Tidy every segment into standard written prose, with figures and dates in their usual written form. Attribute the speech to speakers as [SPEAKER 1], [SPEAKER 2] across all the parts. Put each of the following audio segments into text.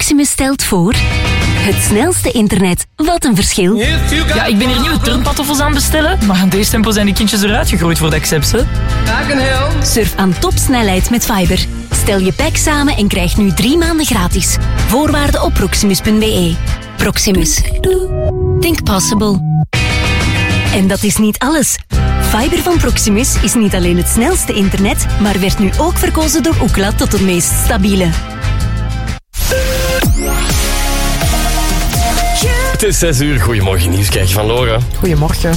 [SPEAKER 1] Proximus stelt voor... Het snelste internet. Wat een verschil.
[SPEAKER 2] Ja, ik ben hier nieuwe turnpantoffels aan bestellen, maar aan deze tempo zijn die kindjes eruit gegroeid voor de accepts, hè.
[SPEAKER 1] Surf aan topsnelheid met Fiber. Stel je pack samen en krijg nu 3 maanden gratis. Voorwaarden op proximus.be. Proximus. Think possible. En dat is niet alles. Fiber van Proximus is niet alleen het snelste internet, maar werd nu ook verkozen door Ookla tot het meest stabiele.
[SPEAKER 3] Het is 6 uur. Goedemorgen, nieuws krijg je van Laura.
[SPEAKER 4] Goedemorgen.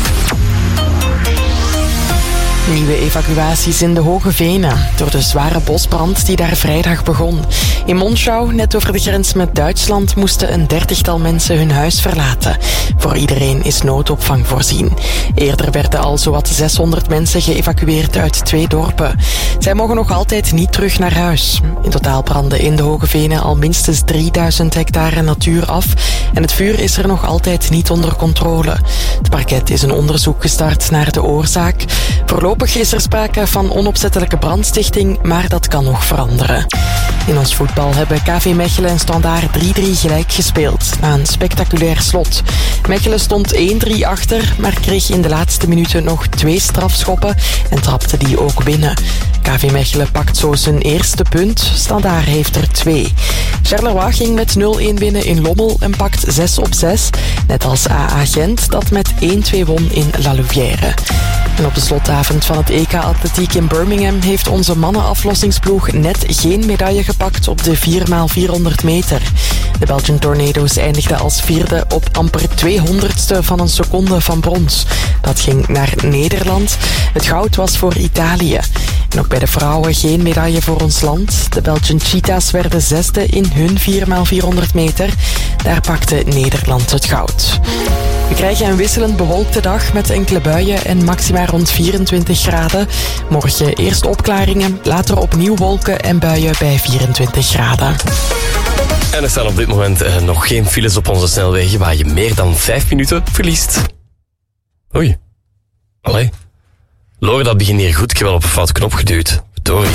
[SPEAKER 4] Nieuwe evacuaties in de Hoge Venen door de zware bosbrand die daar vrijdag begon. In Monschau, net over de grens met Duitsland, moesten een 30-tal mensen hun huis verlaten. Voor iedereen is noodopvang voorzien. Eerder werden al zowat 600 mensen geëvacueerd uit 2 dorpen. Zij mogen nog altijd niet terug naar huis. In totaal brandden in de Hoge Venen al minstens 3000 hectare natuur af en het vuur is er nog altijd niet onder controle. Het parket is een onderzoek gestart naar de oorzaak. Voorlopig is er sprake van onopzettelijke brandstichting, maar dat kan nog veranderen. In ons voetbal hebben KV Mechelen en Standaard 3-3 gelijk gespeeld, na een spectaculair slot. Mechelen stond 1-3 achter, maar kreeg in de laatste minuten nog 2 strafschoppen en trapte die ook binnen. KV Mechelen pakt zo zijn eerste punt, Standaard heeft er 2. Charleroi ging met 0-1 winnen in Lommel en pakt 6 op 6, net als AA Gent dat met 1-2 won in La Louvière. En op de slotavond van het EK Atletiek in Birmingham heeft onze mannenaflossingsploeg net geen medaille gepakt op de 4x400 meter. De Belgian Tornado's eindigden als 4e op amper 200ste van een seconde van brons. Dat ging naar Nederland. Het goud was voor Italië. En ook bij de vrouwen geen medaille voor ons land. De Belgian Cheetahs werden 6e in hun 4x400 meter. Daar pakte Nederland het goud. We krijgen een wisselend bewolkte dag met enkele buien en maxima rond 24 graden. Morgen eerst opklaringen, later opnieuw wolken en buien bij 24 graden.
[SPEAKER 3] En er staan op dit moment nog geen files op onze snelwegen waar je meer dan 5 minuten verliest. Oei. Allee. Laura, dat begint hier goed. Ik heb wel op een foute knop geduwd. Verdorie.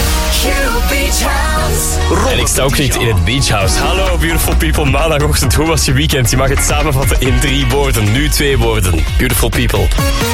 [SPEAKER 3] En ik sta ook niet in het Beach House. Hallo, beautiful people. Maandagochtend, hoe was je weekend? Je mag het samenvatten in 3 woorden. Nu 2 woorden. Beautiful people.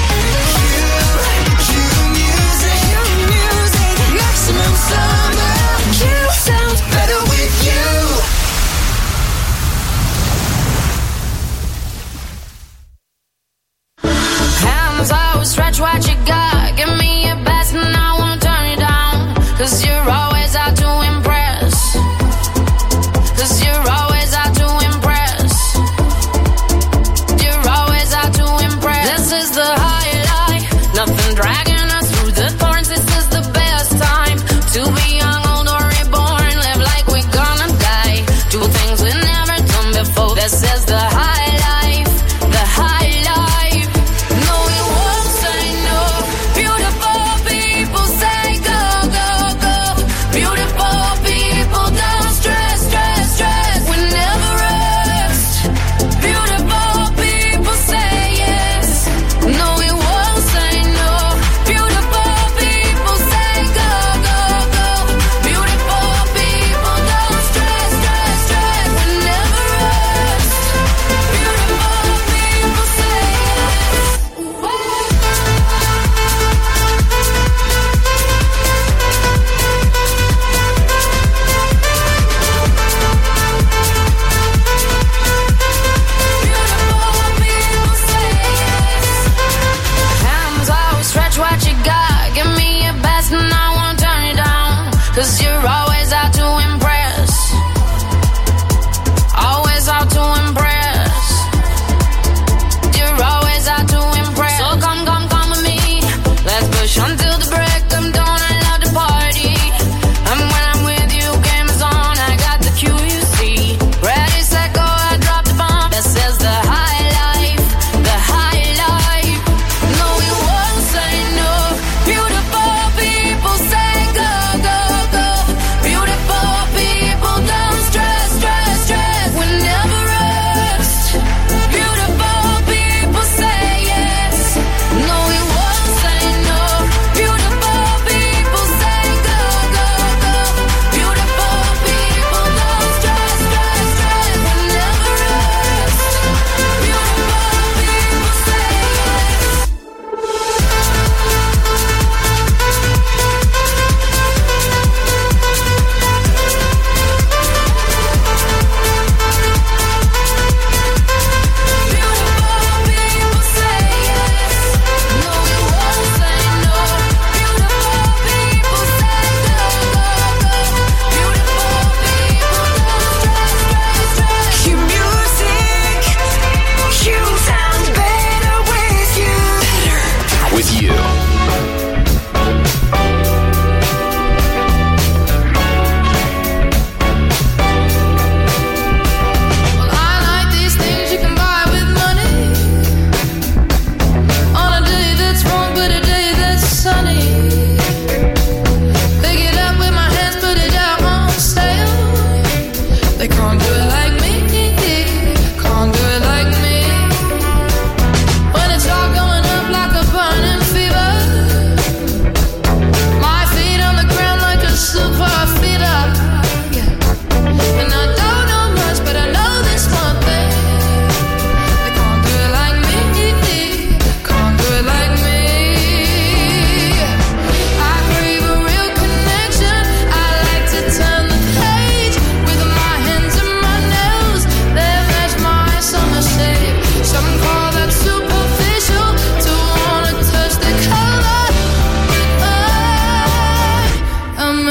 [SPEAKER 5] Hands out, stretch what you got. Give me your best and I won't turn you down. 'Cause you're always out to impress. 'Cause you're always out to impress. You're always out to impress. This is the high life. Nothing dragging us through the thorns. This is the best time to be young, old or reborn. Live like we're gonna die. Do things we've never done before. This is the high life. The high life. No, we won't say no.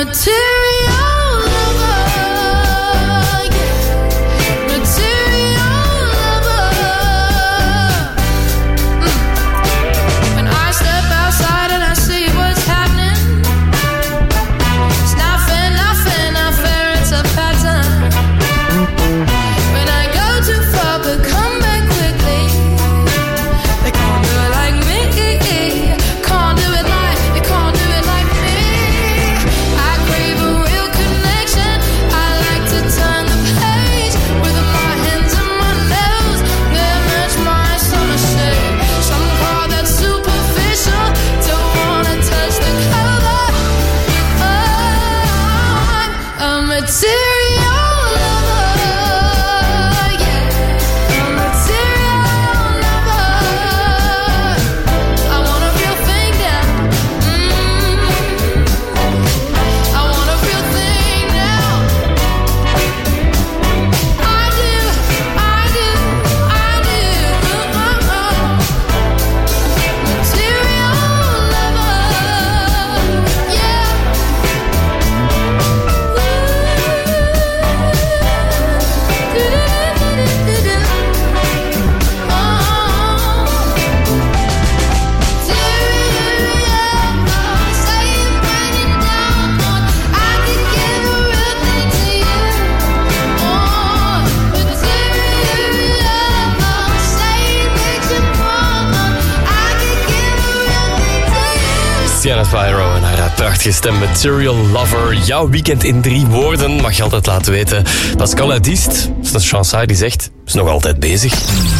[SPEAKER 3] Sienna Spyro en haar prachtige stem Material Lover. Jouw weekend in 3 woorden mag je altijd laten weten. Pascal Adist, dat is een chansaar die zegt, is nog altijd bezig.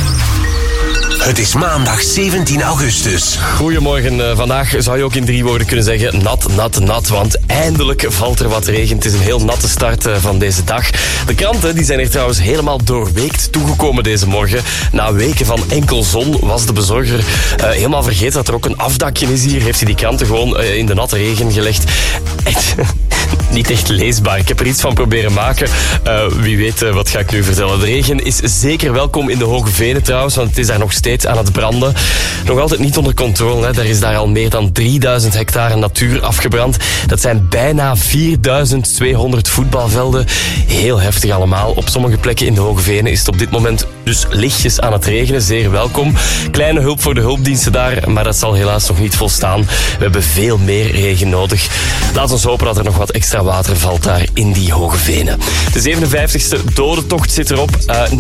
[SPEAKER 6] Het is maandag 17 augustus.
[SPEAKER 3] Goedemorgen. Vandaag zou je ook in 3 woorden kunnen zeggen nat, nat, nat. Want eindelijk valt er wat regen. Het is een heel natte start van deze dag. De kranten die zijn er trouwens helemaal doorweekt toegekomen deze morgen. Na weken van enkel zon was de bezorger helemaal vergeten dat er ook een afdakje is hier. Heeft hij die kranten gewoon in de natte regen gelegd. Echt niet echt leesbaar. Ik heb er iets van proberen maken. Wie weet, wat ga ik nu vertellen. De regen is zeker welkom in de Hoge Venen trouwens, want het is daar nog steeds aan het branden. Nog altijd niet onder controle. Hè. Er is daar al meer dan 3000 hectare natuur afgebrand. Dat zijn bijna 4200 voetbalvelden. Heel heftig allemaal. Op sommige plekken in de Hoge Venen is het op dit moment dus lichtjes aan het regenen. Zeer welkom. Kleine hulp voor de hulpdiensten daar, maar dat zal helaas nog niet volstaan. We hebben veel meer regen nodig. Laat ons hopen dat er nog wat extra water valt daar in die Hoge Venen. De 57e dodentocht zit erop.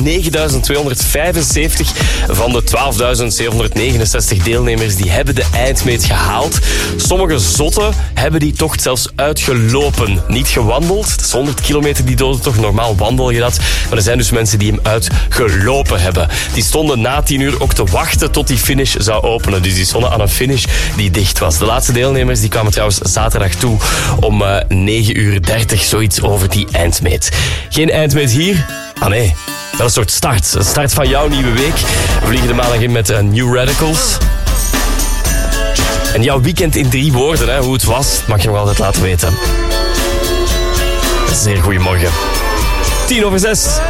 [SPEAKER 3] 9275 van de 12.769 deelnemers die hebben de eindmeet gehaald. Sommige zotten hebben die tocht zelfs uitgelopen. Niet gewandeld. Het is 100 kilometer die dodentocht. Normaal wandel je dat. Maar er zijn dus mensen die hem uitgelopen hebben. Die stonden na 10 uur ook te wachten tot die finish zou openen. Dus die stonden aan een finish die dicht was. De laatste deelnemers die kwamen trouwens zaterdag toe om 9:30, zoiets over die eindmeet. Geen eindmeet hier? Ah nee, wel een soort start. Een start van jouw nieuwe week. We vliegen de maandag in met New Radicals. En jouw weekend in 3 woorden, hè, hoe het was, mag je nog altijd laten weten. Zeer goedemorgen. 5:50.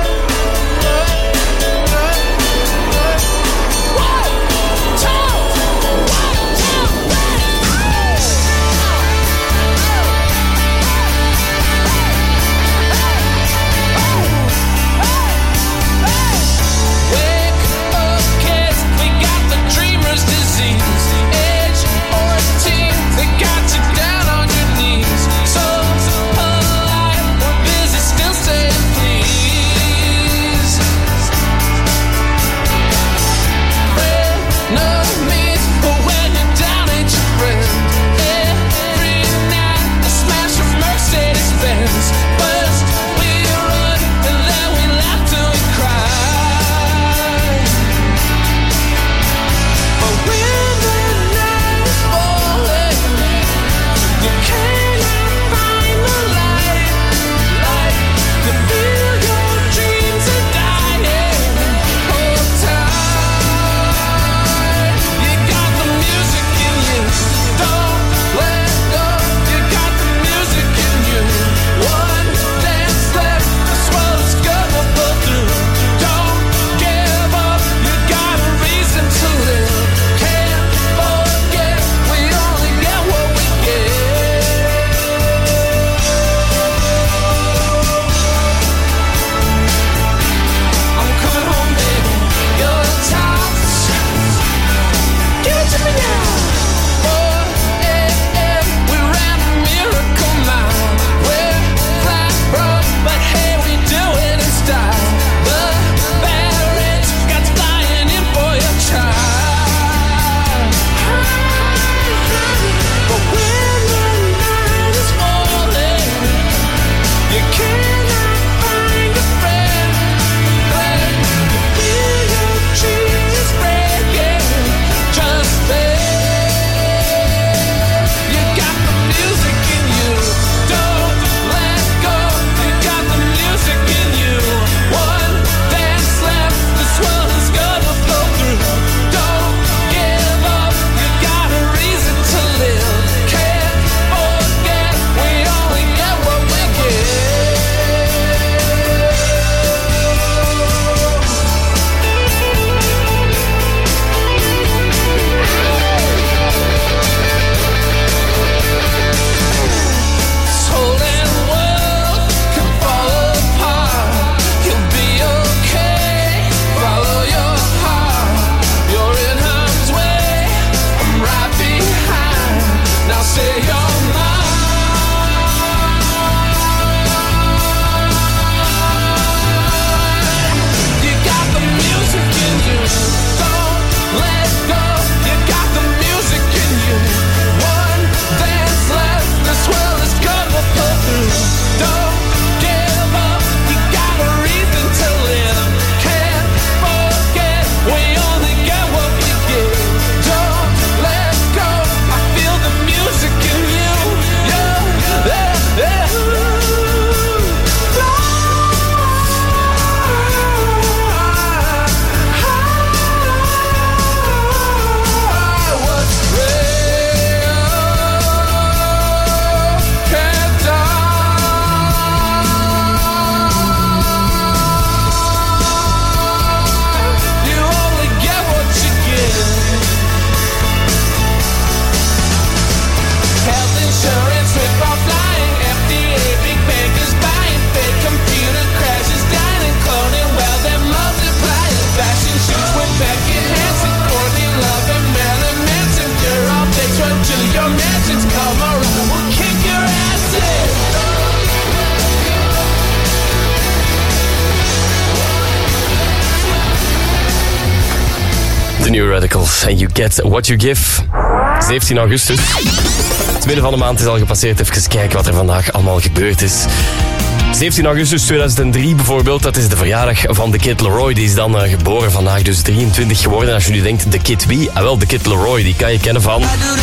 [SPEAKER 3] New Radicals. And you get what you give. 17 augustus. Het midden van de maand is al gepasseerd. Even kijken wat er vandaag allemaal gebeurd is. 17 augustus 2003 bijvoorbeeld, dat is de verjaardag van de Kid Laroi. Die is dan geboren vandaag, dus 23 geworden. Als je nu denkt, de Kid wie? Ah wel, de Kid Laroi, die kan je kennen van...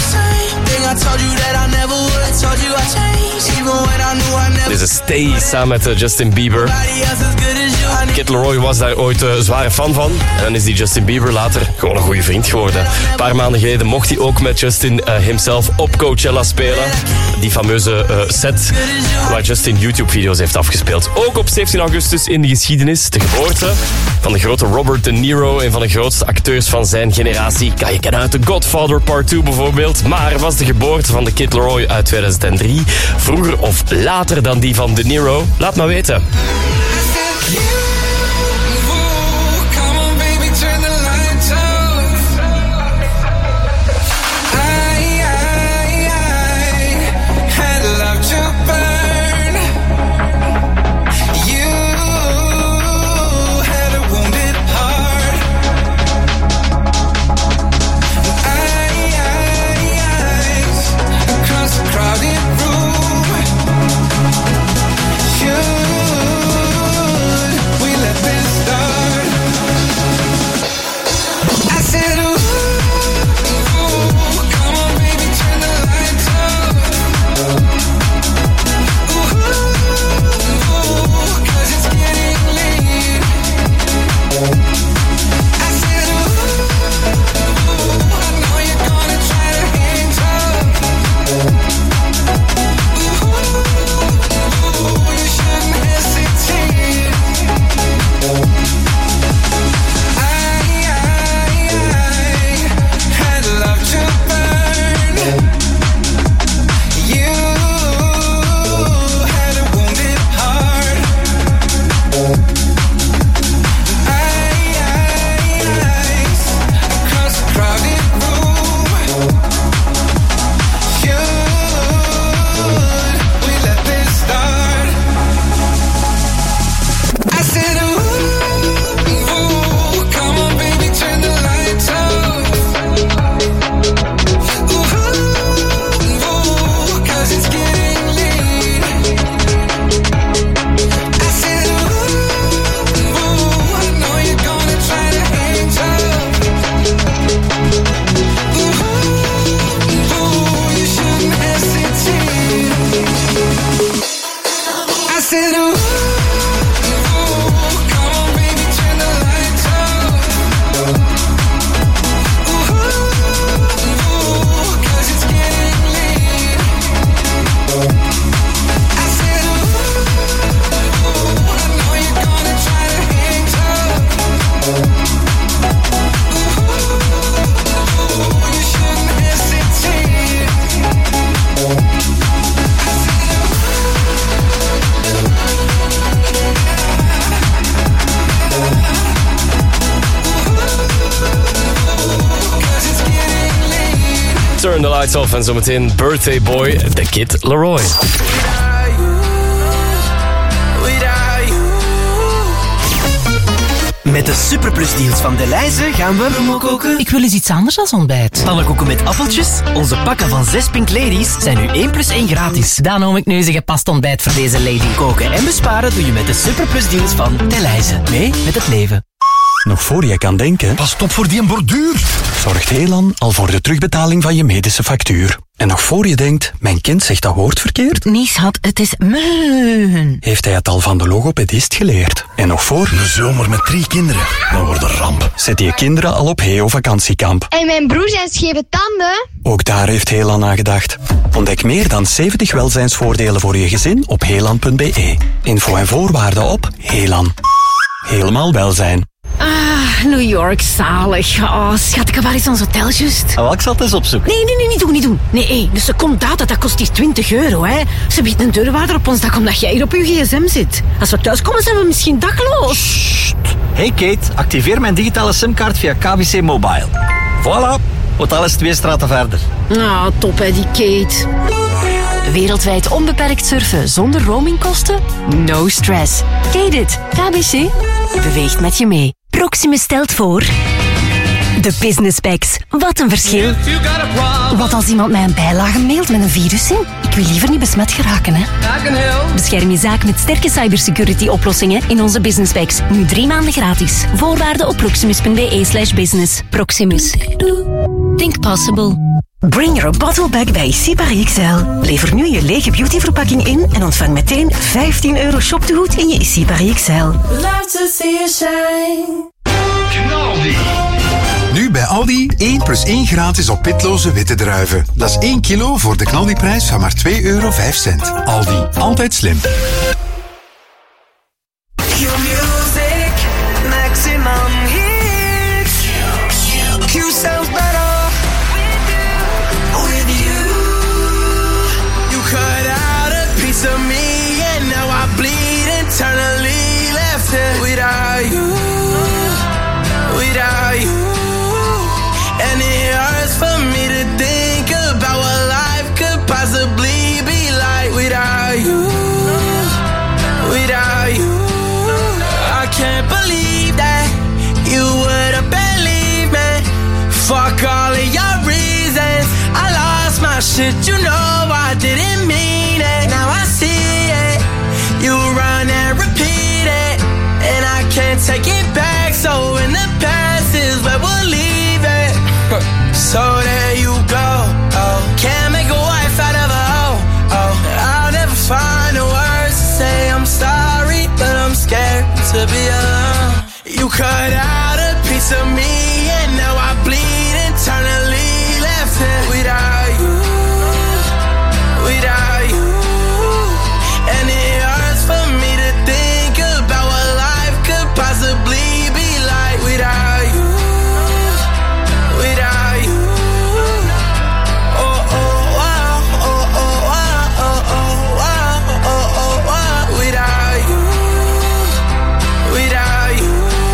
[SPEAKER 3] Dit is Stay, samen met Justin Bieber. Kid Laroi was daar ooit zware fan van. En dan is die Justin Bieber later gewoon een goede vriend geworden. Een paar maanden geleden mocht hij ook met Justin himself op Coachella spelen. Die fameuze set waar Justin YouTube-video's heeft afgespeeld. Ook op 17 augustus in de geschiedenis, de geboorte van de grote Robert De Niro, een van de grootste acteurs van zijn generatie. Kan je kennen uit The Godfather Part 2 bijvoorbeeld. Maar was de geboorte van de Kid Laroi uit 2003 vroeger of later dan die van De Niro? Laat maar weten. Turn the Lights Off en zometeen Birthday Boy, The Kid Laroi.
[SPEAKER 7] Met de Superplus-deals van Delhaize gaan we koken.
[SPEAKER 2] Ik wil eens iets anders dan ontbijt.
[SPEAKER 7] Pannenkoeken met appeltjes. Onze pakken van 6 Pink Ladies zijn nu 1 plus 1 gratis.
[SPEAKER 2] Dan noem ik nu eens een gepast ontbijt voor deze lady.
[SPEAKER 7] Koken en besparen doe je met de Superplus-deals van Delhaize. Mee met het leven.
[SPEAKER 8] Nog voor je kan denken...
[SPEAKER 9] Pas op voor die borduur.
[SPEAKER 8] Zorgt Helan al voor de terugbetaling van je medische factuur. En nog voor je denkt, mijn kind zegt dat woord verkeerd...
[SPEAKER 1] Nee, schat, het is meun.
[SPEAKER 8] Heeft hij het al van de logopedist geleerd. En nog voor...
[SPEAKER 9] Een zomer met 3 kinderen. Dat wordt een ramp.
[SPEAKER 8] Zet je kinderen al op Heo vakantiekamp.
[SPEAKER 10] En mijn broer zijn scheve tanden.
[SPEAKER 8] Ook daar heeft Helan aan gedacht. Ontdek meer dan 70 welzijnsvoordelen voor je gezin op helan.be. Info en voorwaarden op Helan. Helemaal welzijn.
[SPEAKER 1] Ah, New York, zalig. Oh, schat, ik heb wel eens ons hotel just.
[SPEAKER 7] Ik zal het eens opzoeken.
[SPEAKER 1] Nee, niet doen. Nee, dus er komt uit dat kost hier €20, hè. Ze biedt een deurwaarder op ons dak omdat jij hier op je gsm zit. Als we thuis komen zijn we misschien dakloos.
[SPEAKER 11] Hey Kate, activeer mijn digitale simkaart via KBC Mobile. Voilà, hotel is 2 straten verder.
[SPEAKER 1] Ah, top hè, die Kate.
[SPEAKER 12] Wereldwijd onbeperkt surfen zonder roamingkosten? No stress. Kate it. KBC beweegt met je mee.
[SPEAKER 1] Proximus stelt voor... De Business Packs. Wat een verschil.
[SPEAKER 12] Wat als iemand mij een bijlage mailt met een virus in? Ik wil liever niet besmet geraken, hè.
[SPEAKER 1] Bescherm je zaak met sterke cybersecurity oplossingen in onze Business Packs. Nu 3 maanden gratis. Voorwaarden op proximus.be/business. Proximus. Think possible.
[SPEAKER 13] Bring your bottle back bij Sipari XL. Lever nu je lege beautyverpakking in en ontvang meteen €15 shoptegoed in je Sipari XL.
[SPEAKER 5] Love to see you shine.
[SPEAKER 14] Knaldi. Nu bij Aldi 1 + 1 gratis op pitloze witte druiven. Dat is 1 kilo voor de knaldiprijs van maar €2,05. Aldi, altijd slim.
[SPEAKER 5] Q-music, maximum hits. Q sounds better with you. You cut out a piece of me and now I bleed internally. Left it without you, without you. And it hurts for me to think about what life could possibly be like without you, without you. I can't believe that you would've believed me. Fuck all of your reasons. I lost my shit, you know I didn't mean it. Now I see it. You run and repeat it, and I can't take it back. So in the past is where we'll leave it. So there you go. Oh, can't make a wife out of a hoe. Oh, I'll never find the words to say I'm sorry, but I'm scared to be alone. You cut out a piece of me and now I bleed internally. Left it without you, without you. And it hurts for me to think about what life could possibly be like without you, without you. Oh, oh, wow, oh, oh, wow, oh, oh, wow, oh, oh, wow. Without you, without you.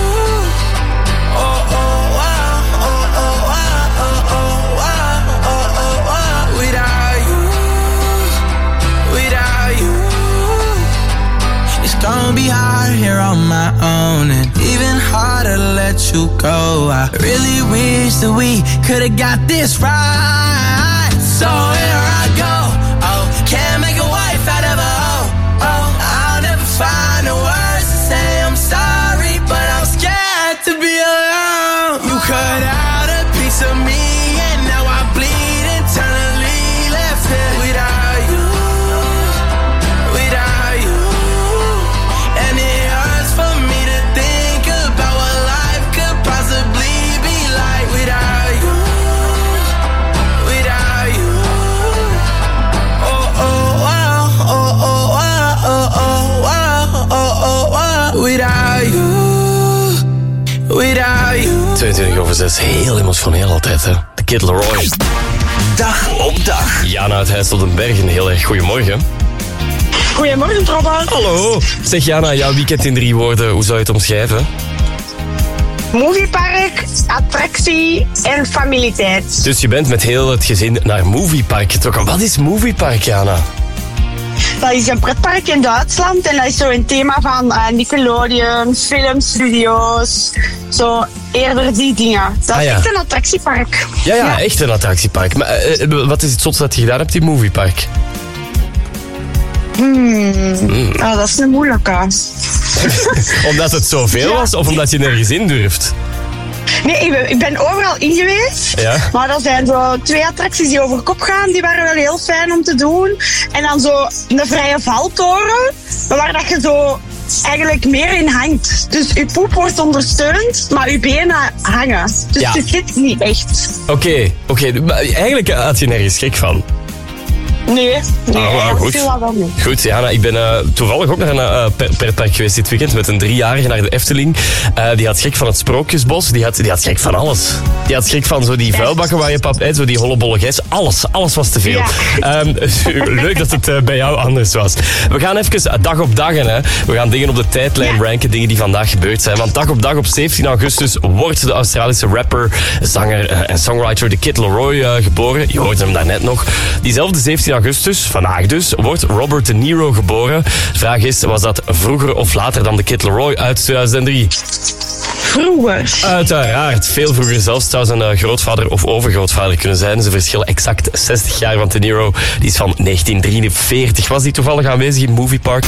[SPEAKER 5] Oh, oh, wow, oh, oh, wow, oh, oh, wow, oh, oh, wow. Without you, without you. It's gonna be hard here on my own, and even harder to let you go. I really wish that we could've got this right. So here I go. Oh, can't make a wife out of a hoe. Oh, I'll never find the words to say I'm sorry, but I'm scared to be alone. You cut out a piece of me and now I bleed internally. Left it without you, without you. And it hurts for me to think about what life could possibly be like without you, without you. Oh, oh, wow, oh, oh, wow, oh, oh, wow, oh, oh, wow. Without you, without you.
[SPEAKER 3] 22:06, heel emotioneel altijd, hè. De Kid Laroi.
[SPEAKER 6] Dag op dag.
[SPEAKER 3] Jana uit Heist op den Berg, een heel erg goedemorgen.
[SPEAKER 15] Goedemorgen, Robert.
[SPEAKER 3] Hallo. Zeg Jana, jouw weekend in 3 woorden, hoe zou je het omschrijven?
[SPEAKER 15] Moviepark, attractie en familietijd.
[SPEAKER 3] Dus je bent met heel het gezin naar Moviepark getrokken. Wat is Moviepark, Jana?
[SPEAKER 15] Dat is een pretpark in Duitsland en dat is zo een thema van Nickelodeon, filmstudio's, zo eerder die dingen. Dat is echt een attractiepark.
[SPEAKER 3] Ja, echt een attractiepark. Maar wat is het zotste dat je gedaan hebt in Moviepark?
[SPEAKER 15] Oh, dat is een moeilijke.
[SPEAKER 3] Omdat het zoveel was of omdat je nergens in durft?
[SPEAKER 15] Nee, ik ben overal in geweest.
[SPEAKER 3] Ja.
[SPEAKER 15] Maar er zijn zo 2 attracties die over kop gaan. Die waren wel heel fijn om te doen. En dan zo een vrije valtoren. Waar dat je zo eigenlijk meer in hangt. Dus je poep wordt ondersteund, maar je benen hangen. Dus je zit niet echt.
[SPEAKER 3] Oké. Maar eigenlijk had je nergens schrik van.
[SPEAKER 15] Nee,
[SPEAKER 3] goed. Goed, Jana, ik ben toevallig ook naar een pretpark geweest dit weekend met een 3-jarige naar de Efteling. Die had schrik van het Sprookjesbos, die had schrik van alles. Die had schrik van zo die vuilbakken waar je pap eet, zo die hollebolle gijs. Alles was te veel. Ja. Leuk dat het bij jou anders was. We gaan even dag op dag, hè. We gaan dingen op de tijdlijn ranken, dingen die vandaag gebeurd zijn. Want dag op dag op 17 augustus wordt de Australische rapper, zanger en songwriter The Kid Laroi geboren. Je hoorde hem daarnet nog. Diezelfde 17 augustus, vandaag dus, wordt Robert De Niro geboren. De vraag is, was dat vroeger of later dan de Kid Laroi uit 2003?
[SPEAKER 15] Vroeger.
[SPEAKER 3] Uiteraard. Veel vroeger zelfs. Het zou zijn grootvader of overgrootvader kunnen zijn. Ze verschillen exact 60 jaar, want De Niro die is van 1943. Was die toevallig aanwezig in Movie Park?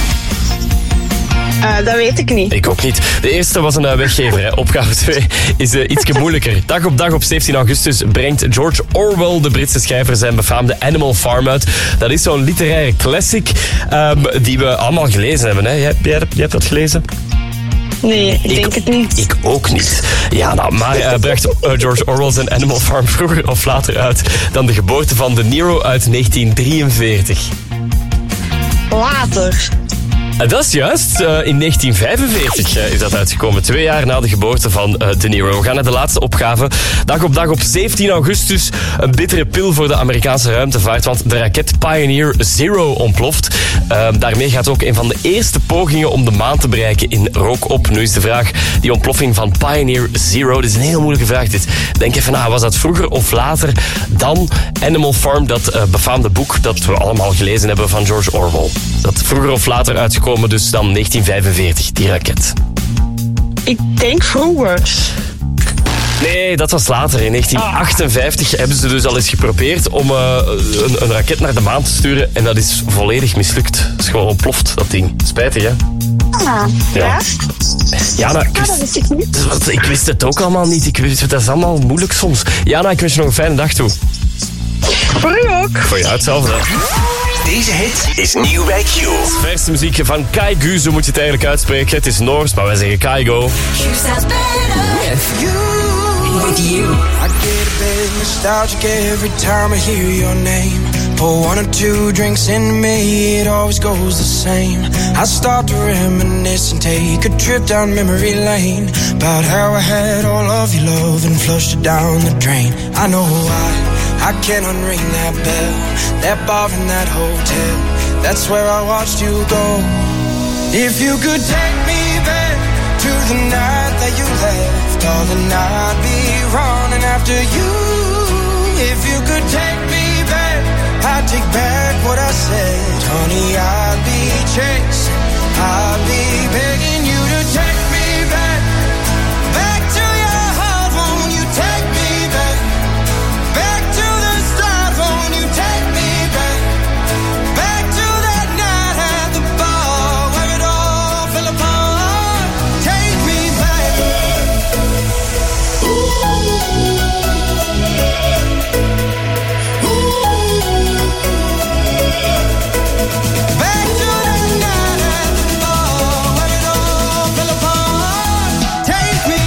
[SPEAKER 15] Dat weet ik niet.
[SPEAKER 3] Ik ook niet. De eerste was een weggever. Hè. Opgave 2 is ietsje moeilijker. Dag op dag op 17 augustus brengt George Orwell, de Britse schrijver, zijn befaamde Animal Farm uit. Dat is zo'n literaire classic die we allemaal gelezen hebben. Hè. Jij hebt dat gelezen?
[SPEAKER 15] Nee, ik denk het niet.
[SPEAKER 3] Ik ook niet. Ja, nou, maar bracht George Orwell zijn Animal Farm vroeger of later uit dan de geboorte van De Niro uit 1943?
[SPEAKER 15] Later.
[SPEAKER 3] Dat is juist. In 1945 is dat uitgekomen. 2 jaar na de geboorte van De Niro. We gaan naar de laatste opgave. Dag op dag op 17 augustus. Een bittere pil voor de Amerikaanse ruimtevaart. Want de raket Pioneer Zero ontploft. Daarmee gaat ook een van de eerste pogingen om de maan te bereiken in rook op. Nu is de vraag, die ontploffing van Pioneer Zero. Dit is een heel moeilijke vraag. Denk even, was dat vroeger of later dan Animal Farm? Dat befaamde boek dat we allemaal gelezen hebben van George Orwell. Dat vroeger of later uitgekomen. Dus dan 1945, die raket.
[SPEAKER 15] Ik denk vroeger.
[SPEAKER 3] Nee, dat was later. In 1958 hebben ze dus al eens geprobeerd om een raket naar de maan te sturen. En dat is volledig mislukt. Het is gewoon ontploft, dat ding. Spijtig, hè?
[SPEAKER 15] Ja.
[SPEAKER 3] Jana,
[SPEAKER 15] dat wist ik niet.
[SPEAKER 3] Ik wist het ook allemaal niet. Dat is allemaal moeilijk soms. Jana, ik wens je nog een fijne dag toe.
[SPEAKER 15] Voor u ook.
[SPEAKER 3] Voor jou hetzelfde.
[SPEAKER 6] Deze hit is nieuw bij Q.
[SPEAKER 3] Verse muziek van Kaigo, zo moet je het eigenlijk uitspreken. Het is Noors, maar wij zeggen Kaigo.
[SPEAKER 16] With you. I get a bit nostalgic every time I hear your name. Pour 1 or 2 drinks in me, it always goes the same. I start to reminisce and take a trip down memory lane. About how I had all of your love and flushed it down the drain. I know why, I can't unring that bell. That bar in that hotel, that's where I watched you go. If you could take me back to the night that you left, darling, I'd be running after you. If you could take me back, I'd take back what I said. Honey, I'd be chasing, I'd be begging you to take me back. Back to your heart, won't you take me back? Back to the start, won't you take me back? Back to that night at the bar where it all fell apart. Take me back. Back to that night at the bar where it all fell apart. Take me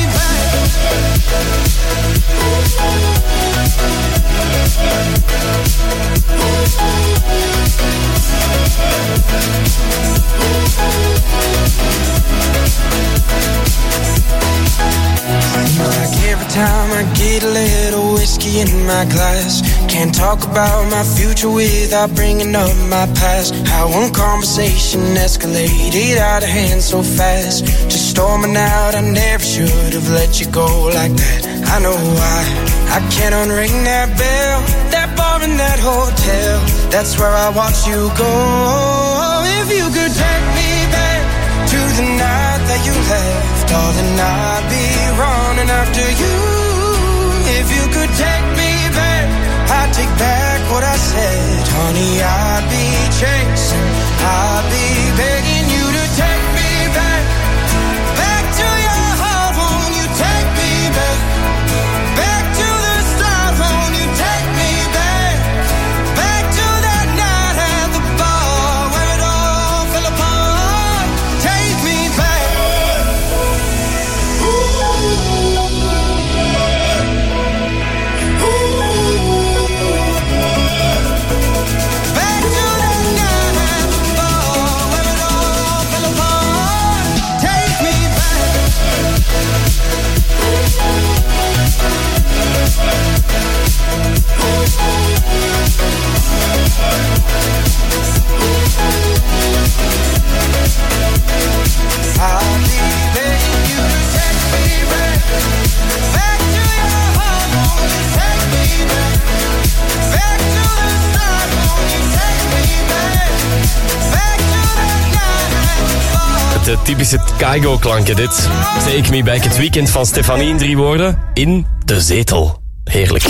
[SPEAKER 16] Like every time I get a little whiskey in my glass, can't talk about my future without bringing up my past. How one conversation escalated out of hand so fast. Just storming out, I never should have let you go like that. I know why, I can't unring that bell. That bar in that hotel, that's where I watched you go. If you could take me back to the night that you left, darling, I'd be running after you. If you could take me back, I'd take back what I said. Honey, I'd be chasing, I'd be begging you to take me back. Back to your heart, won't you take me back? Back to the start, won't you take me back? Back to that night at the bar where it all fell apart. Take me back. Ooh. Ooh.
[SPEAKER 3] Typische Kaigo-klanken dit. Take Me Back, het weekend van Stefanie in 3 woorden. In de zetel. Heerlijk.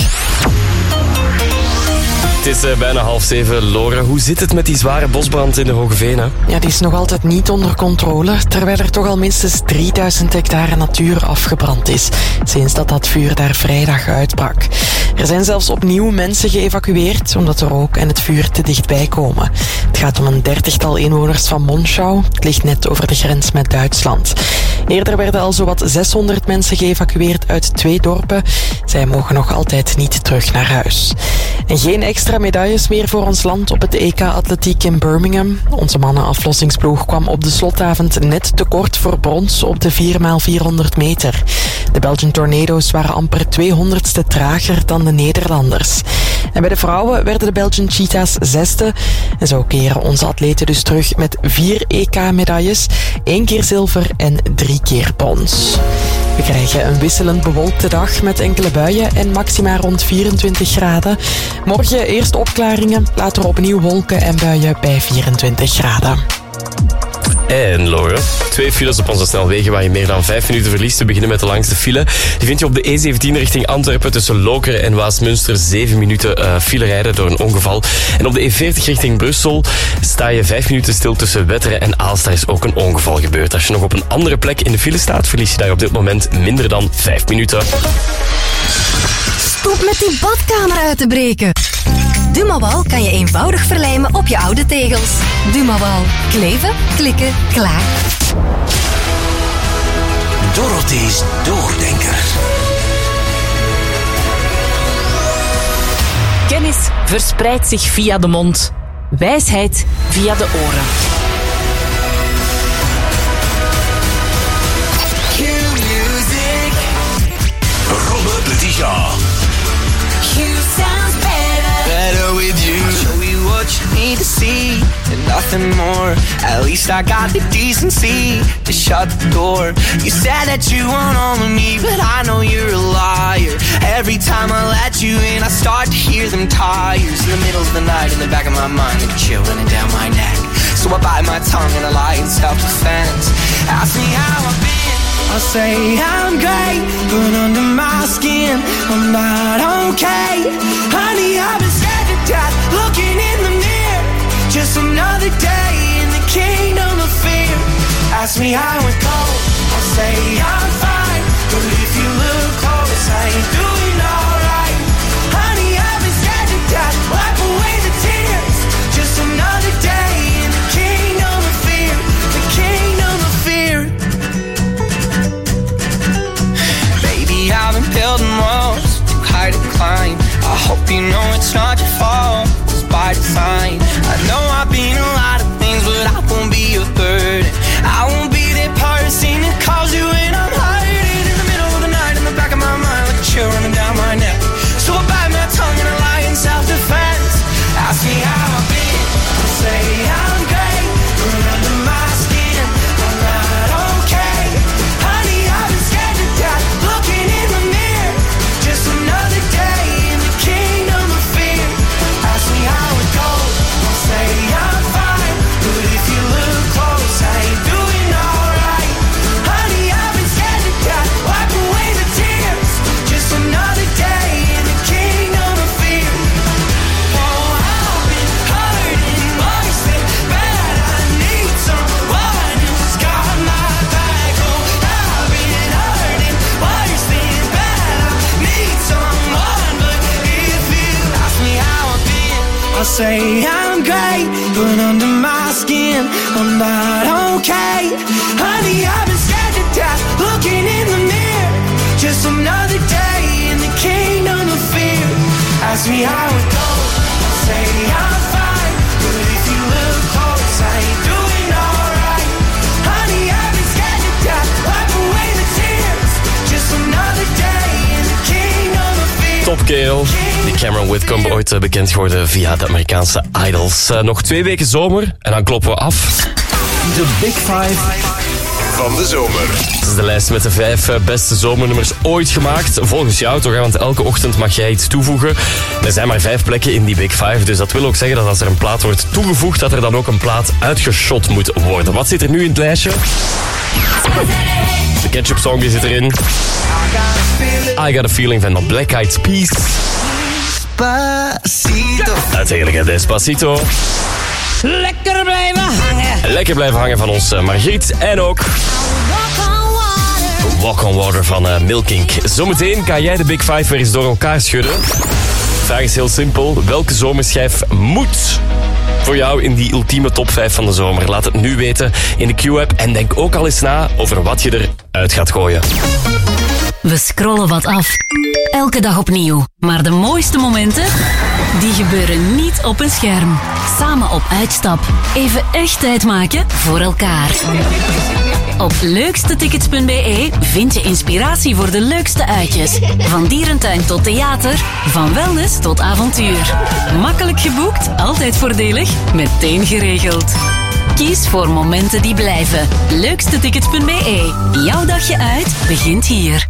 [SPEAKER 3] Het is bijna 6:30. Laura, hoe zit het met die zware bosbrand in de Hogeveen? Hè?
[SPEAKER 4] Ja, die is nog altijd niet onder controle, terwijl er toch al minstens 3000 hectare natuur afgebrand is, sinds dat vuur daar vrijdag uitbrak. Er zijn zelfs opnieuw mensen geëvacueerd, omdat de rook en het vuur te dichtbij komen. Het gaat om een 30-tal inwoners van Monschau. Het ligt net over de grens met Duitsland. Eerder werden al zowat 600 mensen geëvacueerd uit 2 dorpen. Zij mogen nog altijd niet terug naar huis. En geen extra medailles meer voor ons land op het EK Atletiek in Birmingham. Onze mannenaflossingsploeg kwam op de slotavond net tekort voor brons op de 4x400 meter. De Belgian Tornado's waren amper 200ste trager dan de Nederlanders. En bij de vrouwen werden de Belgian Cheetahs 6e. En zo keren onze atleten dus terug met 4 EK-medailles, 1 keer zilver en 3 keer brons. We krijgen een wisselend bewolkte dag met enkele buien en maxima rond 24 graden. Morgen eerst opklaringen, later opnieuw wolken en buien bij 24 graden.
[SPEAKER 3] En Laura, 2 files op onze snelwegen waar je meer dan 5 minuten verliest. We beginnen met de langste file. Die vind je op de E17 richting Antwerpen tussen Lokeren en Waasmunster. 7 minuten file rijden door een ongeval. En op de E40 richting Brussel sta je 5 minuten stil tussen Wetteren en Aalst. Daar is ook een ongeval gebeurd. Als je nog op een andere plek in de file staat, verlies je daar op dit moment minder dan 5 minuten.
[SPEAKER 12] Stop met die badkamer uit te breken. Dumawal kan je eenvoudig verlijmen op je oude tegels. Dumawal. Kleven, klikken, klaar.
[SPEAKER 6] Dorothee's Doordenker.
[SPEAKER 2] Kennis verspreidt zich via de mond. Wijsheid via de oren.
[SPEAKER 6] Q-music. Robert Letija.
[SPEAKER 16] Better with you. Show you what you need to see and nothing more. At least I got the decency to shut the door. You said that you want all of me, but I know you're a liar. Every time I let you in, I start to hear them tires in the middle of the night. In the back of my mind, like a chill running down my neck. So I bite my tongue and I lie in self-defense. Ask me how I've been, I'll say I'm great, but under my skin I'm not okay. Honey, I've been scared to death, looking in the mirror. Just another day in the kingdom of fear. Ask me how it goes, I'll say I'm fine, but if you look close, I ain't doing alright. Honey, I've been scared to death, wipe away the tears. Just another day in the kingdom of fear, the kingdom of fear. Baby, I've been building walls too high to climb. I hope you know it's not your fault, it's by design. I know I've been a lot of things, but I won't be your burden. I won't be that person that calls you when I'm hiding in the middle of the night, in the back of my mind, like a chill running down my neck. So I bite my tongue and I lie in self-defense. Ask me how I've been, I'll say I'm great, but under my skin I'm not okay. Honey, I've been scared to death, looking in the mirror. Just another day in the kingdom of fear. Ask me how it goes, I'll say I'm fine, but if you look close, I ain't doing alright. Honey, I've been scared to death, wipe away the tears. Just another day in the kingdom of fear. Oh, I've been hurting worse than bad. I need someone who's got my back. Oh, I've been hurting worse than bad. I need someone, but if you ask me how I've been, I'll say I'm great, but under my skin I'm not okay. Honey, I've been scared to death, looking in the mirror. Just another day in the kingdom of fear. Ask me how it goes, I'll say I'm fine, but if you look close, I ain't doing alright. Honey, I've been scared to death, wipe away the tears. Just another day in the kingdom of fear.
[SPEAKER 3] Topkerel. Die Cameron Whitcomb, ooit bekend geworden via de Amerikaanse Idols. Nog 2 weken zomer en dan kloppen we af.
[SPEAKER 6] De Big Five. van de zomer.
[SPEAKER 3] Dit is de lijst met de 5 beste zomernummers ooit gemaakt. Volgens jou toch, hè? Want elke ochtend mag jij iets toevoegen. Er zijn maar 5 plekken in die Big 5, dus dat wil ook zeggen dat als er een plaat wordt toegevoegd, dat er dan ook een plaat uitgeshot moet worden. Wat zit er nu in het lijstje? De Ketchup Song die zit erin. I Got a Feeling van de Black Eyed Peas.
[SPEAKER 17] Despacito.
[SPEAKER 3] Natuurlijk, Despacito.
[SPEAKER 17] Lekker blijven hangen.
[SPEAKER 3] Lekker blijven hangen van ons Margriet. En ook Walk on Water van Milk Inc. Zometeen kan jij de Big 5 weer eens door elkaar schudden. De vraag is heel simpel. Welke zomerschijf moet voor jou in die ultieme top 5 van de zomer? Laat het nu weten in de Q-app. En denk ook al eens na over wat je eruit gaat gooien.
[SPEAKER 1] We scrollen wat af. Elke dag opnieuw. Maar de mooiste momenten, die gebeuren niet op een scherm. Samen op uitstap. Even echt tijd maken voor elkaar. Op leukstetickets.be vind je inspiratie voor de leukste uitjes. Van dierentuin tot theater, van wellness tot avontuur. Makkelijk geboekt, altijd voordelig, meteen geregeld. Kies voor momenten die blijven. Leukstetickets.be. Jouw dagje uit begint hier.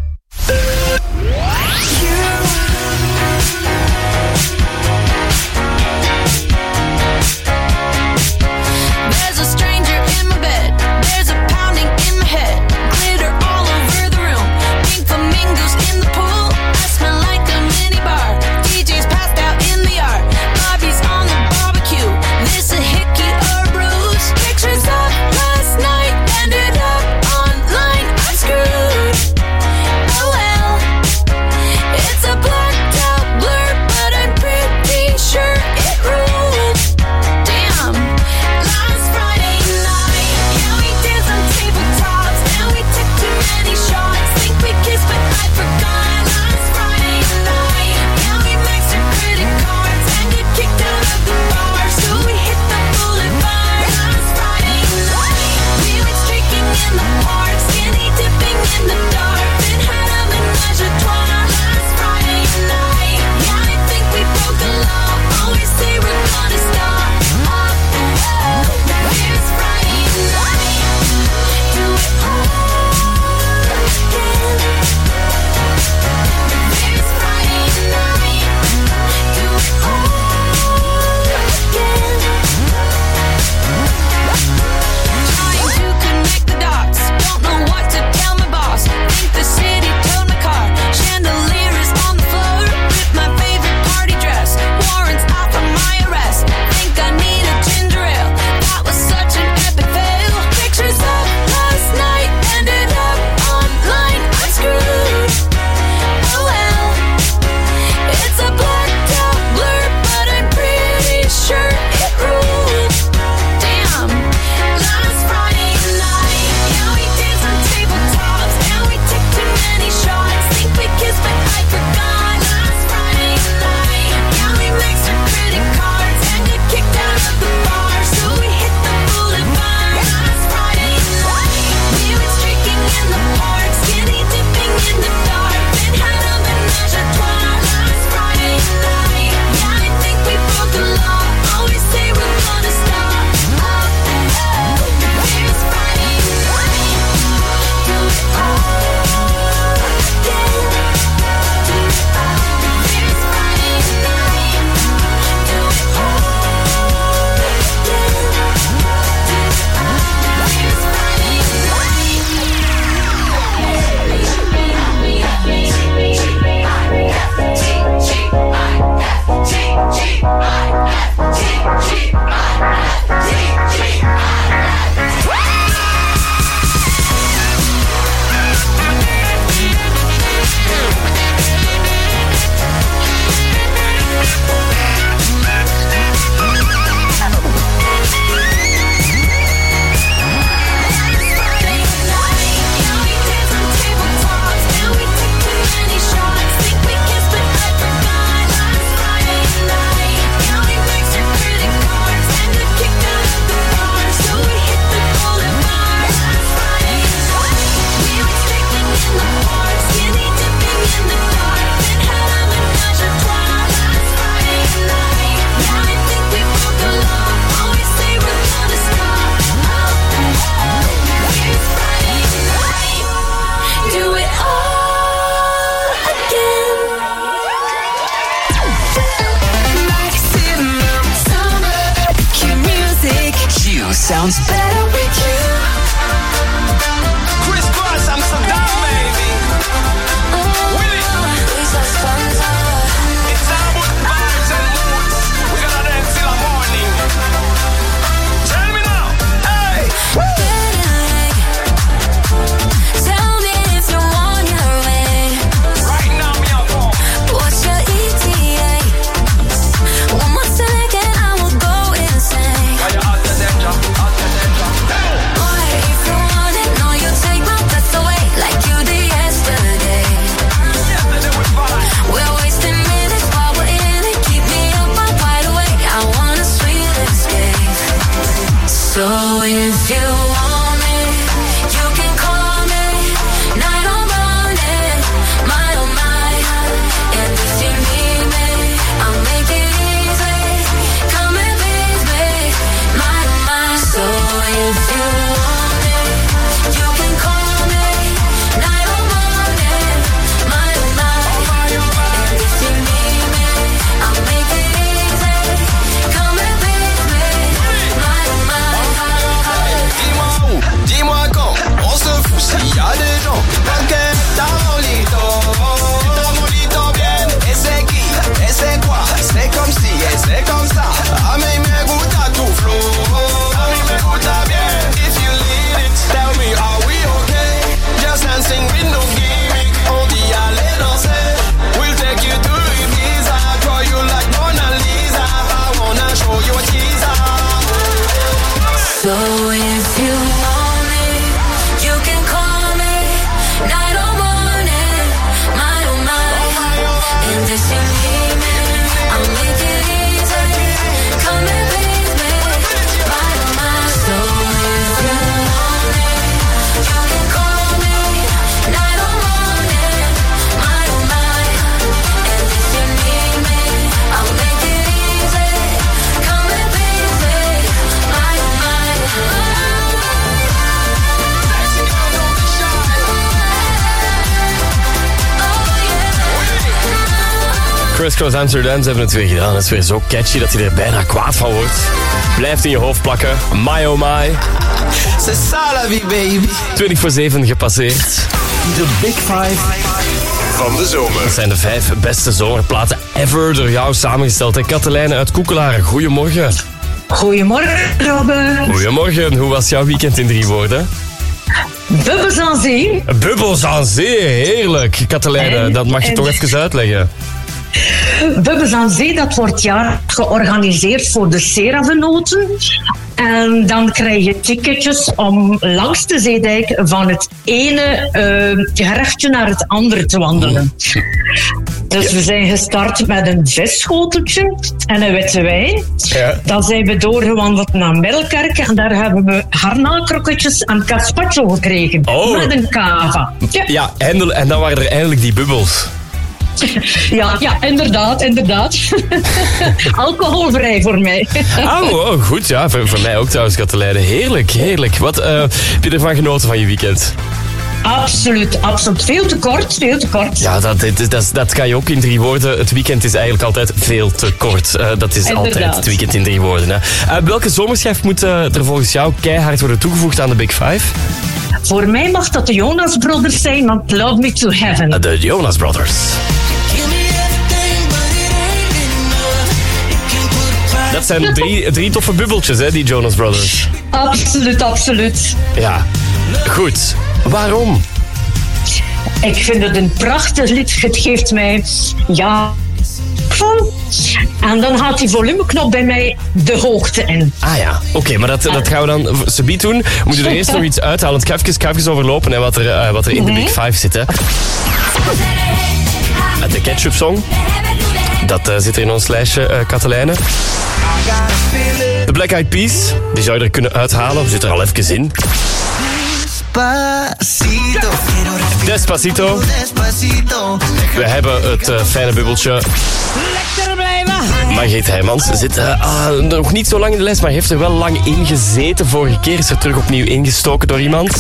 [SPEAKER 16] sounds better with you.
[SPEAKER 6] Chris Cross, Amsterdam, baby. Willie. It's all about vibes and moods. We gonna dance till the morning. Tell me now, hey.
[SPEAKER 5] Tell me if you want your way.
[SPEAKER 6] Right now, me out home.
[SPEAKER 5] What's your ETA? One more second, I will go insane.
[SPEAKER 6] Why you out the danger?
[SPEAKER 5] Boy, if you want it, no, you take my breath away like you did yesterday. We're wasting minutes while we're in it. Keep me up, I'm wide awake. I want a sweet escape. So if you want me, you can call me. Night or morning, my oh my. And if you need me, I'll make it easy. Come and please me, my oh my. So if you want me, you can call me. Night or morning, my oh my. And if you need me, I'll make it easy. Come and please me, my oh my.
[SPEAKER 16] Dis-moi où, dis-moi quand, on se fout s'il y a des gens. Ok, t'as mon lit bien. Et c'est qui, et c'est quoi, c'est comme si, et c'est comme ça. A mí me gusta tu flow, a mí me gusta bien. If you need it, tell me, are we okay? Just dancing with no gimmick, on dit allez danser. We'll take you to Ibiza, draw you like Mona Lisa. I wanna show you a teaser.
[SPEAKER 5] So if you want me, you can call me. Night or morning, my oh my. And if you need me, I'll make it easy. Come and please me, my oh my. So if you want me, you can call me. Night or morning, my oh my. And if you need me, I'll make it easy. Come and please me, my oh my.
[SPEAKER 3] Chris Cross Amsterdam, ze hebben het weer gedaan. Het is weer zo catchy dat hij er bijna kwaad van wordt. Blijft in je hoofd plakken. My oh my.
[SPEAKER 16] C'est ça la vie, baby.
[SPEAKER 3] 20/7 gepasseerd.
[SPEAKER 9] De Big Five
[SPEAKER 3] van de zomer. Dat zijn de 5 beste zomerplaten ever door jou samengesteld. En Katelijne uit Koekelaar, goedemorgen.
[SPEAKER 18] Goedemorgen, Robben.
[SPEAKER 3] Goedemorgen, hoe was jouw weekend in 3 woorden?
[SPEAKER 18] Bubbels aan zee.
[SPEAKER 3] Bubbels aan zee, heerlijk. Katelijne, dat mag je toch even uitleggen.
[SPEAKER 18] Bubbels aan zee, dat wordt jaar georganiseerd voor de Seravenoten. En dan krijg je ticketjes om langs de zeedijk van het ene gerechtje naar het andere te wandelen. Dus we zijn gestart met een visschoteltje en een witte wijn. Ja. Dan zijn we doorgewandeld naar Middelkerk en daar hebben we garnaalkroketjes en gazpacho gekregen. Oh. Met een cava.
[SPEAKER 3] Ja, en dan waren er eindelijk die bubbels.
[SPEAKER 18] Ja, inderdaad. Alcoholvrij voor mij.
[SPEAKER 3] Oh, goed. Ja, voor mij ook trouwens, Katelijne. Heerlijk. Wat heb je ervan genoten van je weekend?
[SPEAKER 18] Absoluut. Veel te kort.
[SPEAKER 3] Ja, dat kan je ook in 3 woorden. Het weekend is eigenlijk altijd veel te kort. Dat is inderdaad altijd het weekend in 3 woorden. Hè. Welke zomerschijf moet er volgens jou keihard worden toegevoegd aan de Big Five?
[SPEAKER 18] Voor mij mag dat de Jonas Brothers zijn, want Love Me to Heaven.
[SPEAKER 3] De Jonas Brothers. Dat zijn 3 toffe bubbeltjes, hè, die Jonas Brothers.
[SPEAKER 18] Absoluut.
[SPEAKER 3] Ja, goed. Waarom?
[SPEAKER 18] Ik vind het een prachtig lied. Het geeft mij, en dan gaat die volumeknop bij mij de hoogte in.
[SPEAKER 3] Ah ja, oké, maar dat gaan we dan subiet doen. We moeten er eerst nog iets uithalen. Ik ga even overlopen en wat er in de Big Five zit. Hè. De Ketchup Song. Dat zit er in ons lijstje, Katelijne. De Black Eyed Peas. Die zou je er kunnen uithalen. Zit er al even in. Despacito. We hebben het fijne bubbeltje.
[SPEAKER 17] Lekker blijven hangen.
[SPEAKER 3] Margriet Heijmans zit nog niet zo lang in de lijst, maar heeft er wel lang in gezeten. Vorige keer is er terug opnieuw ingestoken door iemand.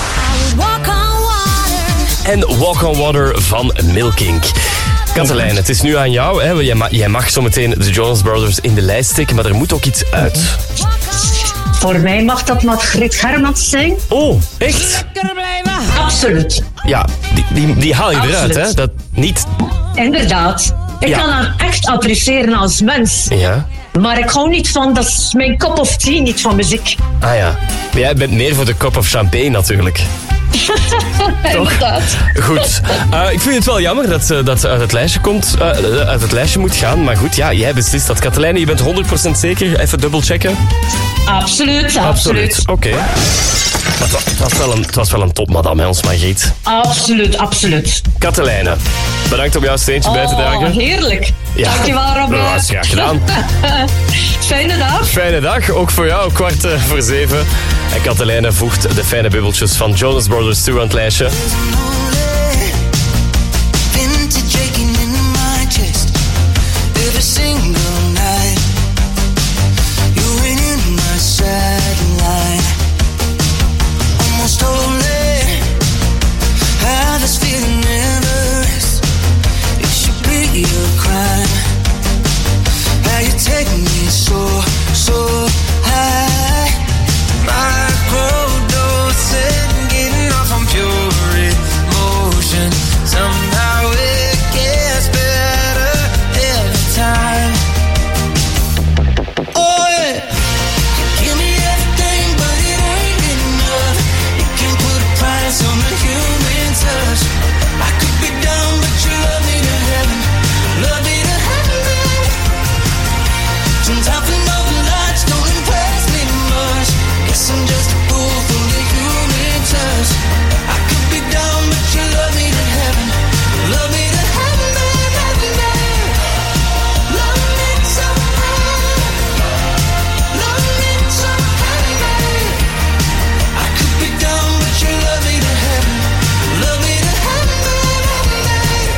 [SPEAKER 3] En Walk on Water van Milking. Katelijne, het is nu aan jou. Hè. Jij mag zo meteen de Jonas Brothers in de lijst steken, maar er moet ook iets uit.
[SPEAKER 18] Voor mij mag dat Margriet Hermans zijn.
[SPEAKER 3] Oh, echt?
[SPEAKER 17] Lekker blijven.
[SPEAKER 18] Absoluut.
[SPEAKER 3] Ja, die haal je
[SPEAKER 18] Absoluut.
[SPEAKER 3] eruit, hè? Dat niet...
[SPEAKER 18] Inderdaad. Ik kan haar echt appreciëren als mens.
[SPEAKER 3] Ja.
[SPEAKER 18] Maar ik hou niet van, dat is mijn cup of tea, niet van muziek.
[SPEAKER 3] Ah ja. Maar jij bent meer voor de cup of champagne natuurlijk.
[SPEAKER 18] Inderdaad.
[SPEAKER 3] Goed. Ik vind het wel jammer dat ze uit het lijstje komt, uit het lijstje moet gaan. Maar goed, ja, jij beslist dat. Katelijne, je bent 100% zeker? Even dubbelchecken.
[SPEAKER 18] Absoluut.
[SPEAKER 3] Oké. Het was wel een topmadam, hè, ons Margriet.
[SPEAKER 18] Absoluut.
[SPEAKER 3] Katelijne, bedankt om jouw steentje bij te dragen.
[SPEAKER 18] Heerlijk.
[SPEAKER 3] Ja.
[SPEAKER 18] Dankjewel, Robert.
[SPEAKER 3] Dat was graag gedaan.
[SPEAKER 18] Fijne dag,
[SPEAKER 3] ook voor jou, 6:15. En Katelijne voegt de fijne bubbeltjes van Jonas Brothers toe aan het lijstje.
[SPEAKER 16] Vintage aching in my chest every single night. You're in my sideline, almost holy. How this feeling never is. It should be a crime. How you take me so high. Microdosing, getting off on pure emotion. Somehow it gets better every time. Oh yeah, give me everything, but it ain't enough. You can't put a price on the human touch. I could be down, but you love me to heaven, love me to heaven. Turns out the northern lights don't impress me much. Guess I'm just a fool for the human touch. I could be down, but you love me to heaven, love me to heaven, heaven, heaven. Love me so high, love me so high. I could be down, but you love me to heaven, love me to heaven, heaven.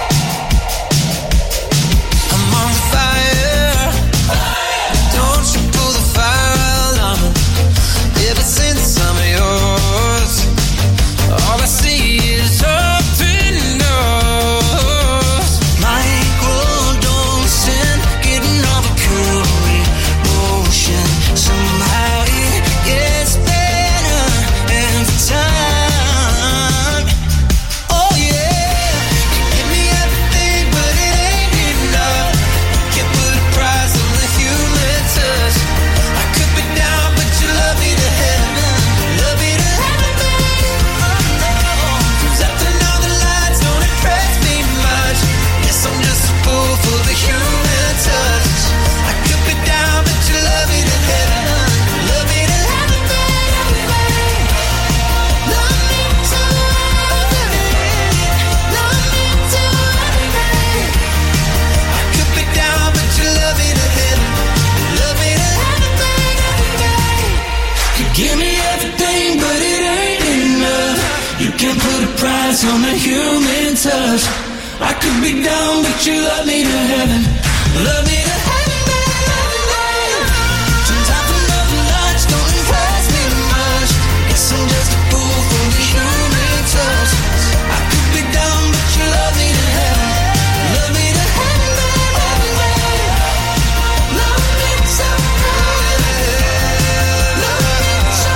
[SPEAKER 16] I'm on fire. Don't you pull the fire alarm. Ever since I'm yours, all I see is open doors. Microdosing, getting all the pure emotion. Somehow it gets better every time. Oh yeah, give me everything, but it ain't enough. Can't put a price on the human touch. I could be down, but you love me to heaven, love me to heaven. Cause after now the lights don't impress me much. Guess I'm just a fool for the human touch. I could be down, but you love me to heaven, love me to heaven. Love me to heaven, love me to heaven. I could be down, but you love me to heaven, love me to heaven. You give me everything, but it ain't enough. You can't put a price on the human touch. I could be down, but you love me to heaven, love me to heaven. Turns out the northern lights don't impress me much. Guess I'm just a fool for the human touch. I could be down, but you love me to heaven, love me to heaven. Love me so high, love me so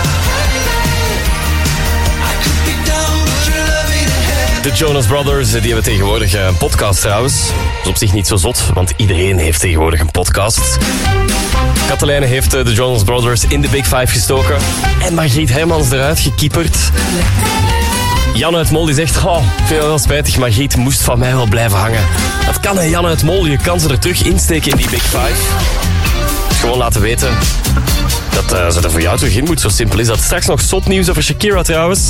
[SPEAKER 16] high. I could be down, but you love me to heaven.
[SPEAKER 3] De Jonas Brothers, die hebben tegenwoordig een podcast trouwens. Dat is op zich niet zo zot, want iedereen heeft tegenwoordig een podcast. Katelijne heeft de Jonas Brothers in de Big Five gestoken. En Margriet Hermans eruit gekieperd. Jan uit Mol die zegt, oh, veel wel spijtig, Margriet moest van mij wel blijven hangen. Dat kan hè, Jan uit Mol, je kan ze er terug insteken in die Big Five. Dus gewoon laten weten dat ze er voor jou terug in moet, zo simpel is dat. Straks nog zotnieuws over Shakira trouwens.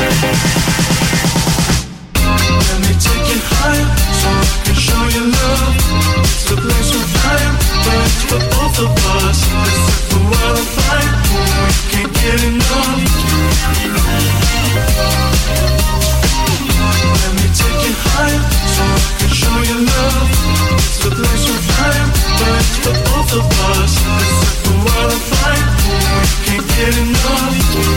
[SPEAKER 6] Let me take you higher, so I can show you love. It's the place where fire burns for both of us. Let's set the world on fire, we can't get enough. Let me take you higher, so I can show you love. It's the place where fire burns for both of us. Let's set the world on fire, we can't get enough.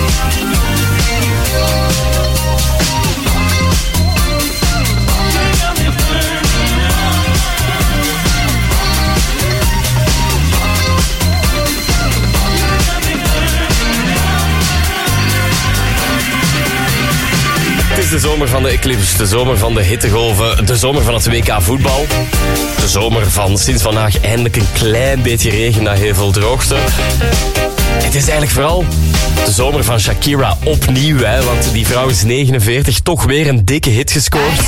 [SPEAKER 3] Het is de zomer van de eclipse, de zomer van de hittegolven, de zomer van het WK voetbal. De zomer van sinds vandaag eindelijk een klein beetje regen na heel veel droogte. Het is eigenlijk vooral de zomer van Shakira opnieuw, hè, want die vrouw is 49, toch weer een dikke hit gescoord.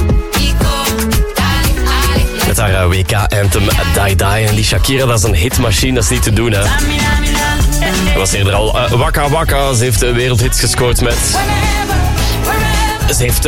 [SPEAKER 3] Met haar WK-anthem Die Die. En die Shakira, dat is een hitmachine, dat is niet te doen, hè. Dat was eerder al Waka Waka. Ze heeft wereldhits gescoord met... Ze heeft...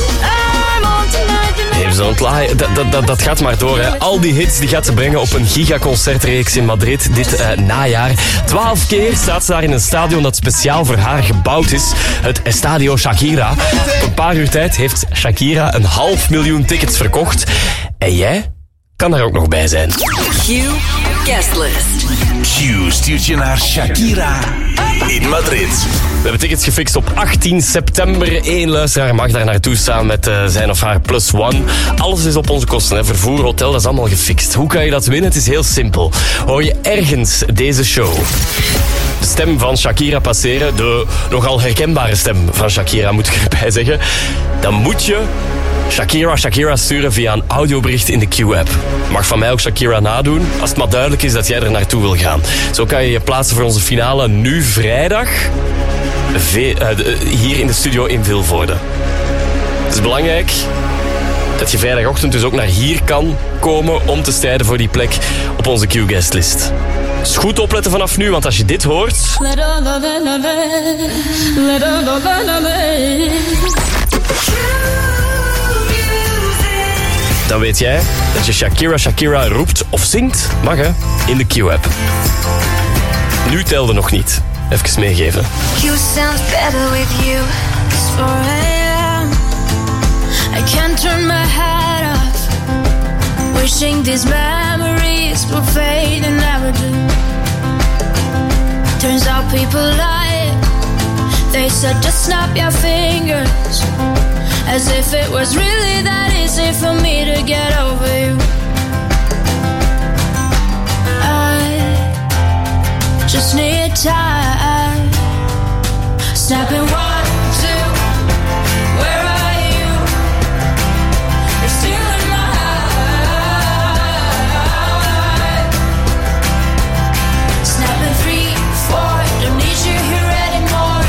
[SPEAKER 3] Dat gaat maar door, hè. Al die hits die gaat ze brengen op een gigaconcertreeks in Madrid dit najaar. 12 keer staat ze daar in een stadion dat speciaal voor haar gebouwd is. Het Estadio Shakira. Op een paar uur tijd heeft Shakira 500.000 tickets verkocht. En jij kan daar ook nog bij zijn.
[SPEAKER 1] Q Guestlist.
[SPEAKER 9] Q stuurt je naar Shakira in Madrid.
[SPEAKER 3] We hebben tickets gefixt op 18 september. 1 luisteraar mag daar naartoe staan met zijn of haar plus one. Alles is op onze kosten, hè. Vervoer, hotel, dat is allemaal gefixt. Hoe kan je dat winnen? Het is heel simpel. Hoor je ergens deze show de stem van Shakira passeren, de nogal herkenbare stem van Shakira moet ik erbij zeggen, dan moet je Shakira sturen via een audiobericht in de Q-app. Mag van mij ook Shakira nadoen, als het maar duidelijk is dat jij er naartoe wil gaan. Zo kan je je plaatsen voor onze finale nu vrijdag hier in de studio in Vilvoorde. Het is belangrijk dat je vrijdagochtend dus ook naar hier kan komen om te strijden voor die plek op onze Q-guestlist. Dus goed opletten vanaf nu, want als je dit hoort... dan weet jij dat je Shakira roept of zingt, mag hè, in de Q-app. Nu telde nog niet. Even meegeven.
[SPEAKER 5] You sound better with you. It's 4 a.m. I can't turn my head off. Wishing these memories will fade and never do. Turns out people lie. They said just snap your fingers. As if it was really that easy for me to get over you. I just need time. Snapping 1, 2. Where are you? You're still in my heart. Snapping 3, 4. Don't need you here anymore.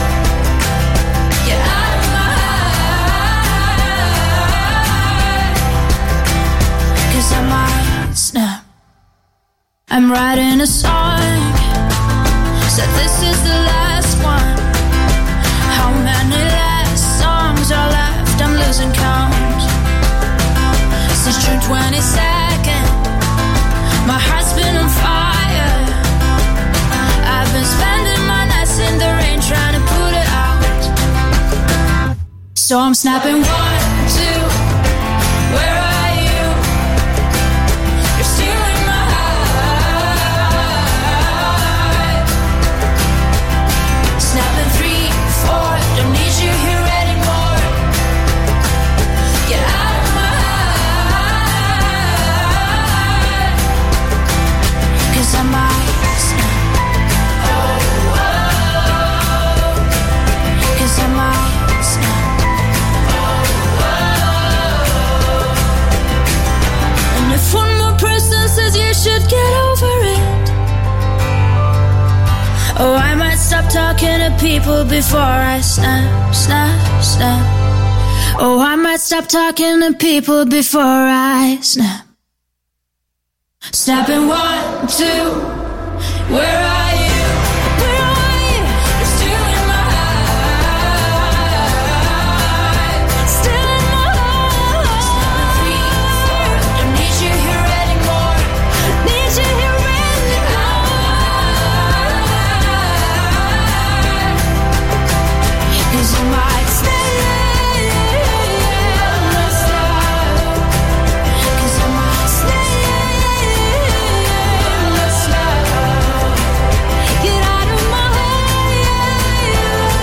[SPEAKER 5] Get out of my heart. 'Cause I might snap. I'm writing a song. Said this is the last one. How many last songs are left? I'm losing count. Since June 22nd, my heart's been on fire. I've been spending my nights in the rain trying to put it out. So I'm snapping 1, 2. Where are you? You're still in my heart. Snapping 3, 4. Don't need you here anymore. Get out of my heart. 'Cause I might snap. Oh, oh. 'Cause I might snap. Oh, oh. And if one more person says you should get over it, oh, I might stop talking to people before I snap, snap, snap. Oh, I might stop talking to people before I snap. Snapping 1, 2. Where are you? Where are you? You're still in my heart. 'Cause I might stay in the snow. 'Cause I might stay in the snow. Get out of my head.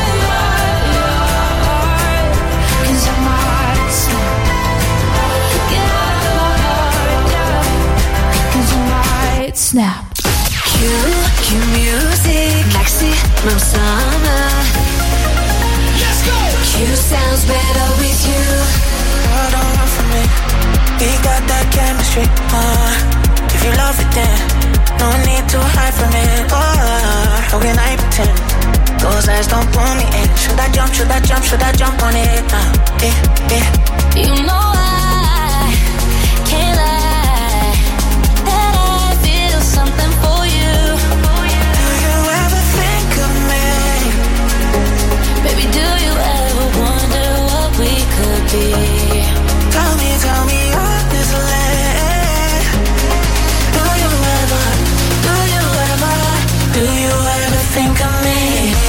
[SPEAKER 5] 'Cause I might snap. Get out of my heart. 'Cause I might snap. Cue music. Maximum summer. Let's go. Cue sounds better with you.
[SPEAKER 16] Oh, don't run from me. We got that chemistry. If you love it, then no need to hide from it. How can I pretend? Those eyes don't pull me in. Should I jump? Should I jump? Should I jump on it?
[SPEAKER 5] You know I can't lie that I feel something for you.
[SPEAKER 16] Do you ever think of me?
[SPEAKER 5] Baby, do you ever wonder what we could be?
[SPEAKER 16] Tell me honestly. Do you ever think of me?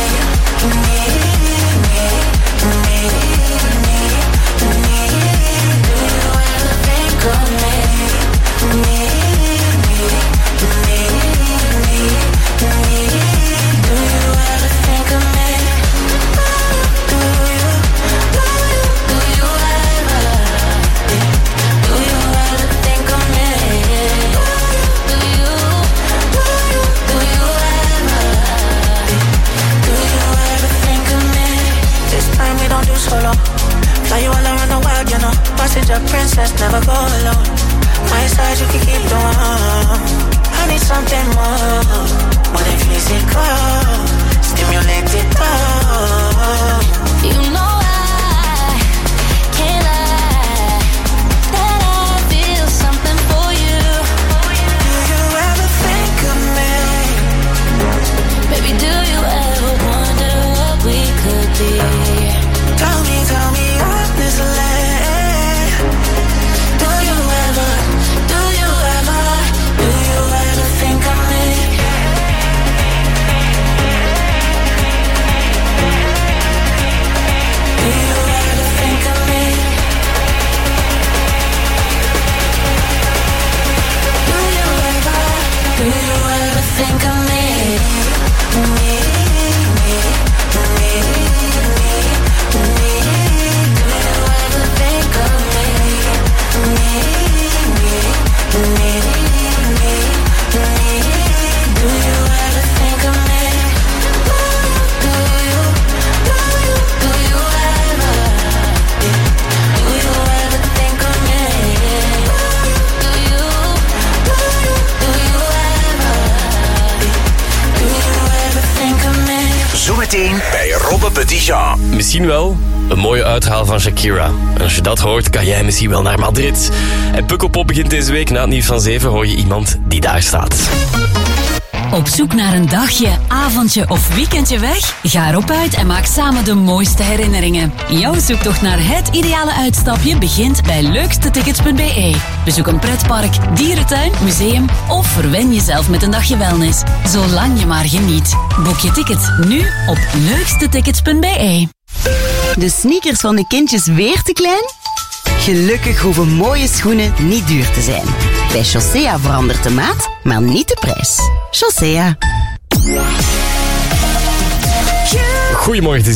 [SPEAKER 16] Solo. Fly you all around the world, you know. Passenger princess, never go alone. My side, you can keep the one. I need something more than physical. Stimulated love.
[SPEAKER 5] You know I can't lie that I feel something for you.
[SPEAKER 16] Do you ever think of me?
[SPEAKER 5] Baby, do you ever wonder what we could be?
[SPEAKER 16] Tell me honestly. Do you ever think of me? Do you ever think of me? Do you ever think of me?
[SPEAKER 9] Zometeen bij Robbe Petit-Jean.
[SPEAKER 3] Misschien wel een mooie uithaal van Shakira. En als je dat hoort, kan jij misschien wel naar Madrid. En Pukkelpop begint deze week. Na het nieuws van 7 hoor je iemand die daar staat.
[SPEAKER 1] Op zoek naar een dagje, avondje of weekendje weg? Ga erop uit en maak samen de mooiste herinneringen. Jouw zoektocht naar het ideale uitstapje begint bij leukstetickets.be. Bezoek een pretpark, dierentuin, museum of verwen jezelf met een dagje wellness. Zolang je maar geniet. Boek je ticket nu op leukstetickets.be.
[SPEAKER 19] De sneakers van de kindjes weer te klein? Gelukkig hoeven mooie schoenen niet duur te zijn. Bij Chaussea verandert de maat, maar niet de prijs. Chaussea.
[SPEAKER 3] Goedemorgen, het is